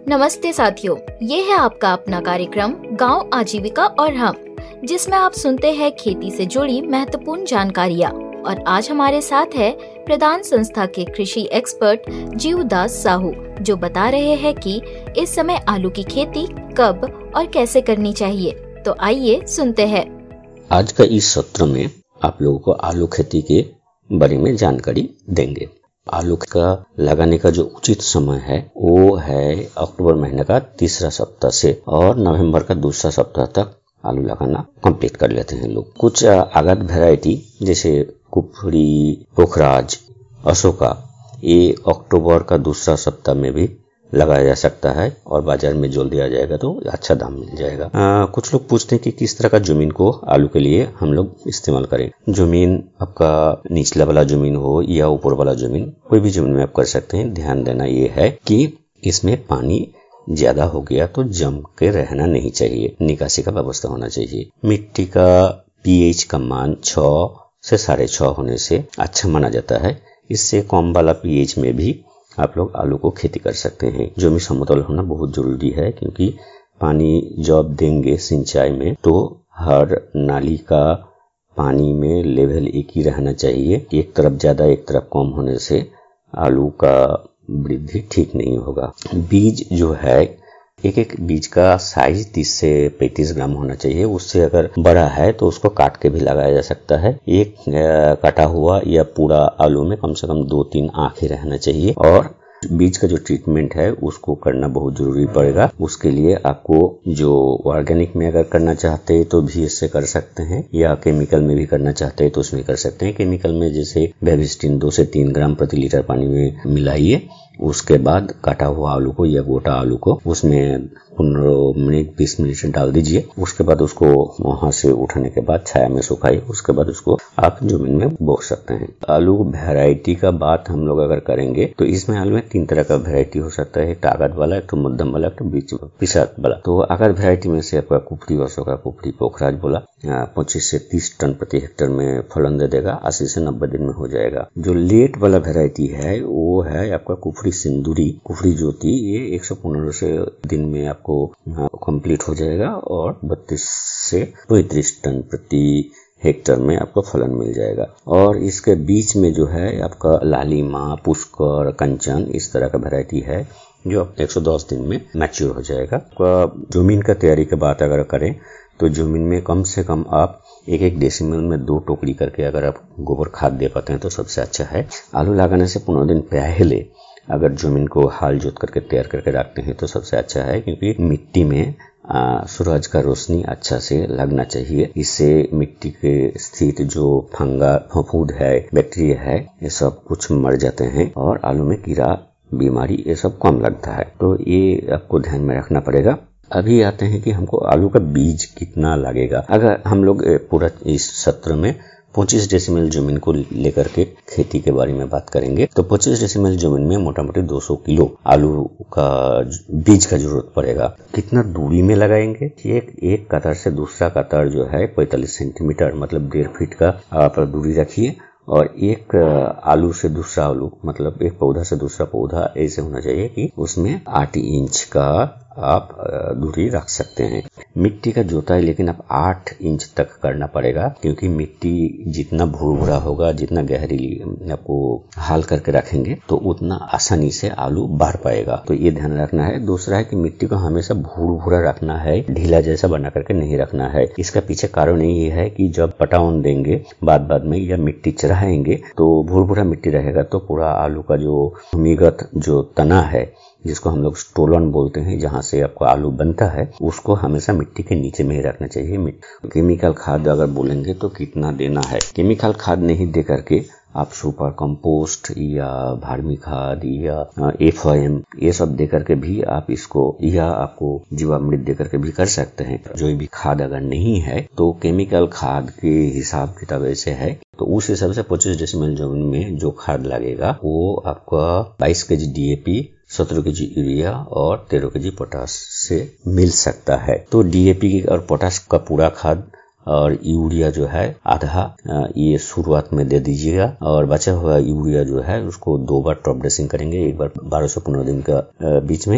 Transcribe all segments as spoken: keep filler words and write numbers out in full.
नमस्ते साथियों, ये है आपका अपना कार्यक्रम गांव आजीविका और हम, जिसमें आप सुनते हैं खेती से जुड़ी महत्वपूर्ण जानकारियाँ। और आज हमारे साथ है प्रदान संस्था के कृषि एक्सपर्ट जीवदास साहू, जो बता रहे हैं कि इस समय आलू की खेती कब और कैसे करनी चाहिए। तो आइए सुनते हैं। आज का इस सत्र में आप लोगों को आलू खेती के बारे में जानकारी देंगे। आलू का लगाने का जो उचित समय है वो है अक्टूबर महीने का तीसरा सप्ताह से और नवंबर का दूसरा सप्ताह तक आलू लगाना कंप्लीट कर लेते हैं लोग। कुछ आगत वैरायटी जैसे कुफरी, पोखराज, अशोका, ये अक्टूबर का दूसरा सप्ताह में भी लगाया जा सकता है और बाजार में जल्दी आ जाएगा तो अच्छा दाम मिल जाएगा। आ, कुछ लोग पूछते हैं कि किस तरह का जमीन को आलू के लिए हम लोग इस्तेमाल करें। जमीन आपका निचला वाला जमीन हो या ऊपर वाला जमीन, कोई भी जमीन में आप कर सकते हैं। ध्यान देना ये है कि इसमें पानी ज्यादा हो गया तो जम के रहना नहीं चाहिए, निकासी का व्यवस्था होना चाहिए। मिट्टी का पीएच का मान छह से साढ़े छह होने से अच्छा माना जाता है। इससे कम वाला पीएच में भी आप लोग आलू को खेती कर सकते हैं। जमीन समतल होना बहुत जरूरी है, क्योंकि पानी जब देंगे सिंचाई में तो हर नाली का पानी में लेवल एक ही रहना चाहिए। एक तरफ ज्यादा एक तरफ कम होने से आलू का वृद्धि ठीक नहीं होगा। बीज जो है, एक एक बीज का साइज तीस से पैंतीस ग्राम होना चाहिए। उससे अगर बड़ा है तो उसको काट के भी लगाया जा सकता है। एक काटा हुआ या पूरा आलू में कम से कम दो तीन आंखें रहना चाहिए। और बीज का जो ट्रीटमेंट है उसको करना बहुत जरूरी पड़ेगा। उसके लिए आपको जो ऑर्गेनिक में अगर करना चाहते हैं तो भी इससे कर सकते हैं, या केमिकल में भी करना चाहते हैं तो उसमें कर सकते हैं। केमिकल में जैसे बेबिस्टिन दो से तीन ग्राम प्रति लीटर पानी में मिलाइए। उसके बाद काटा हुआ आलू को या गोटा आलू को उसमें पंद्रह मिनट बीस मिनट डाल दीजिए। उसके बाद उसको वहां से उठाने के बाद छाया में सुखाइए। उसके बाद उसको आप जमीन में बो सकते हैं। आलू वैरायटी का बात हम लोग अगर करेंगे तो इसमें आलू में तीन तरह का वैरायटी हो सकता है। एक आगत वाला, एक तो मध्यम वाला, एक तो बीच पिसात वाला। तो आगत वैरायटी में से आपका कुफरी, अशोका, कुफरी, पोखराज बोला पच्चीस से तीस टन प्रति हेक्टेयर में फलन दे देगा। अस्सी से नब्बे दिन में हो जाएगा। जो लेट वाला वैरायटी है वो है आपका कुफरी सिंदूरी, कुफरी ज्योति। ये एक सौ पंद्रह से दिन में आपको कंप्लीट हो जाएगा और बत्तीस से पैंतीस टन प्रति हेक्टर में आपको फलन मिल जाएगा। और इसके बीच में जो है आपका लालिमा, पुष्कर, कंचन, इस तरह का वैरायटी है जो एक सौ दस दिन में मैच्योर हो जाएगा। जमीन का तैयारी की बात अगर करें तो जमीन में कम से कम आप एक एक डेसिमल में दो टोकरी करके अगर आप गोबर खाद दे पाते हैं तो सबसे अच्छा है। आलू लगाने से पंद्रह दिन पहले अगर जमीन को हाल जोत करके तैयार करके रखते हैं तो सबसे अच्छा है, क्योंकि मिट्टी में सूरज का रोशनी अच्छा से लगना चाहिए। इससे मिट्टी के स्थित जो फंगा फफूंद है, बैक्टीरिया है, ये सब कुछ मर जाते हैं और आलू में कीड़ा, बीमारी ये सब कम लगता है। तो ये आपको ध्यान में रखना पड़ेगा। अभी आते हैं कि हमको आलू का बीज कितना लगेगा। अगर हम लोग पूरा इस सत्र में पच्चीस डेसिमल जमीन को लेकर के खेती के बारे में बात करेंगे तो पच्चीस डेसिमल जमीन में मोटा मोटी दो सौ किलो आलू का बीज का जरूरत पड़ेगा। कितना दूरी में लगाएंगे? एक एक कतार से दूसरा कतार जो है पैंतालीस सेंटीमीटर, मतलब डेढ़ फीट का आप दूरी रखिए। और एक आलू से दूसरा आलू, मतलब एक पौधा से दूसरा पौधा ऐसे होना चाहिए कि उसमें आठ इंच का आप दूरी रख सकते हैं। मिट्टी का जोताई लेकिन आप आठ इंच तक करना पड़ेगा, क्योंकि मिट्टी जितना भुरभुरा होगा, जितना गहरी आपको हाल करके रखेंगे तो उतना आसानी से आलू बढ़ पाएगा। तो ये ध्यान रखना है। दूसरा है कि मिट्टी को हमेशा भुरभुरा रखना है, ढीला जैसा बना करके नहीं रखना है। इसका पीछे कारण ये है कि जब पटावन देंगे बाद बाद में या मिट्टी चढ़ाएंगे तो भुरभुरा मिट्टी रहेगा तो पूरा आलू का जो भूमिगत जो तना है, जिसको हम लोग स्टोलन बोलते हैं, जहां से आपको आलू बनता है, उसको हमेशा मिट्टी के नीचे में ही रखना चाहिए। केमिकल खाद अगर बोलेंगे तो कितना देना है? केमिकल खाद नहीं दे करके आप सुपर कंपोस्ट या भार्मी खाद या एफ ओ एम ये सब दे करके भी आप इसको, या आपको जीवामृत दे करके भी कर सकते हैं। जो भी खाद अगर नहीं है तो केमिकल खाद के हिसाब किताब ऐसे है, तो उस हिसाब से पच्चीस डेसिमल जमीन में जो खाद लगेगा वो आपका बाईस के जी डी ए पी, सत्रह के जी यूरिया और तेरह के जी पोटास से मिल सकता है। तो डी ए पी और पोटास का पूरा खाद और यूरिया जो है आधा ये शुरुआत में दे दीजिएगा, और बचा हुआ यूरिया जो है उसको दो बार टॉप ड्रेसिंग करेंगे, एक बार बारह से पंद्रह दिन का बीच में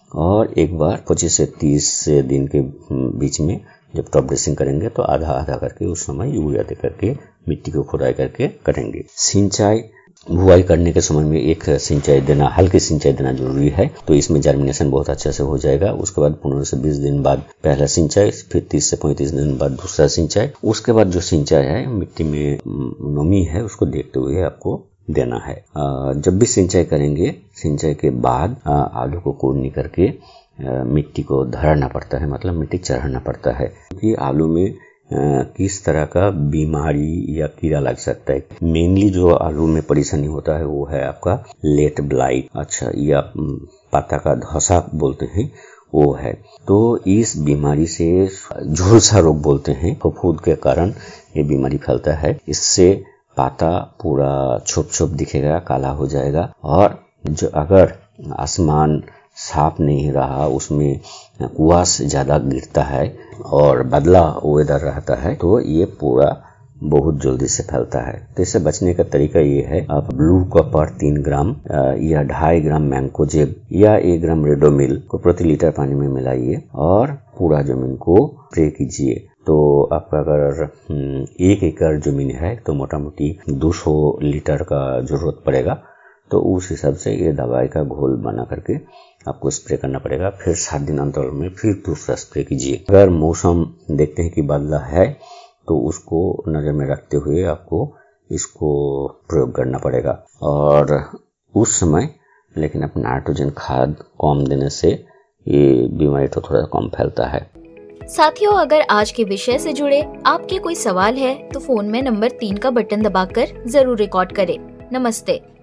और एक बार पच्चीस से तीस दिन के बीच में जब टॉप ड्रेसिंग करेंगे तो आधा आधा करके उस समय यूरिया दे करके मिट्टी को खुदाई करके करेंगे। सिंचाई बुआई करने के समय में एक सिंचाई देना, हल्की सिंचाई देना जरूरी है, तो इसमें जर्मिनेशन बहुत अच्छा से हो जाएगा। उसके बाद पंद्रह से बीस दिन बाद पहला सिंचाई, फिर तीस से पैंतीस दिन बाद दूसरा सिंचाई। उसके बाद जो सिंचाई है मिट्टी में नमी है उसको देखते हुए आपको देना है। जब भी सिंचाई करेंगे, सिंचाई के बाद आलू को कोड़नी करके मिट्टी को धराना पड़ता है, मतलब मिट्टी चढ़ाना पड़ता है, क्योंकि आलू में किस तरह का बीमारी या कीड़ा लग सकता है। मेनली जो आलू में परेशानी होता है वो है आपका लेट ब्लाइट, अच्छा, या पत्ता का धौसा बोलते हैं, वो है। तो इस बीमारी से झुलसा रोग बोलते हैं, फफूंद के कारण ये बीमारी फैलता है। इससे पत्ता पूरा छोप छोप दिखेगा, काला हो जाएगा, और जो अगर आसमान साफ नहीं रहा, उसमें कुआसा ज्यादा गिरता है और बदला वेदर रहता है, तो ये पूरा बहुत जल्दी से फैलता है। तो इससे बचने का तरीका ये है, आप ब्लू कॉपर तीन ग्राम या ढाई ग्राम मैंकोजेब या एक ग्राम रेडोमिल को प्रति लीटर पानी में मिलाइए और पूरा जमीन को स्प्रे कीजिए। तो आपका अगर एक एकड़ जमीन है तो मोटा मोटी दो सौ लीटर का जरूरत पड़ेगा। तो उस हिसाब से ये दवाई का घोल बना करके आपको स्प्रे करना पड़ेगा। फिर सात दिन अंतराल में फिर दूसरा स्प्रे कीजिए। अगर मौसम देखते हैं कि बदला है तो उसको नजर में रखते हुए आपको इसको प्रयोग करना पड़ेगा। और उस समय लेकिन अपना नाइट्रोजन खाद कम देने से ये बीमारी तो थोड़ा कम फैलता है। साथियों, अगर आज के विषय से जुड़े आपके कोई सवाल है तो फोन में नंबर तीन का बटन दबाकर जरूर रिकॉर्ड करें। नमस्ते।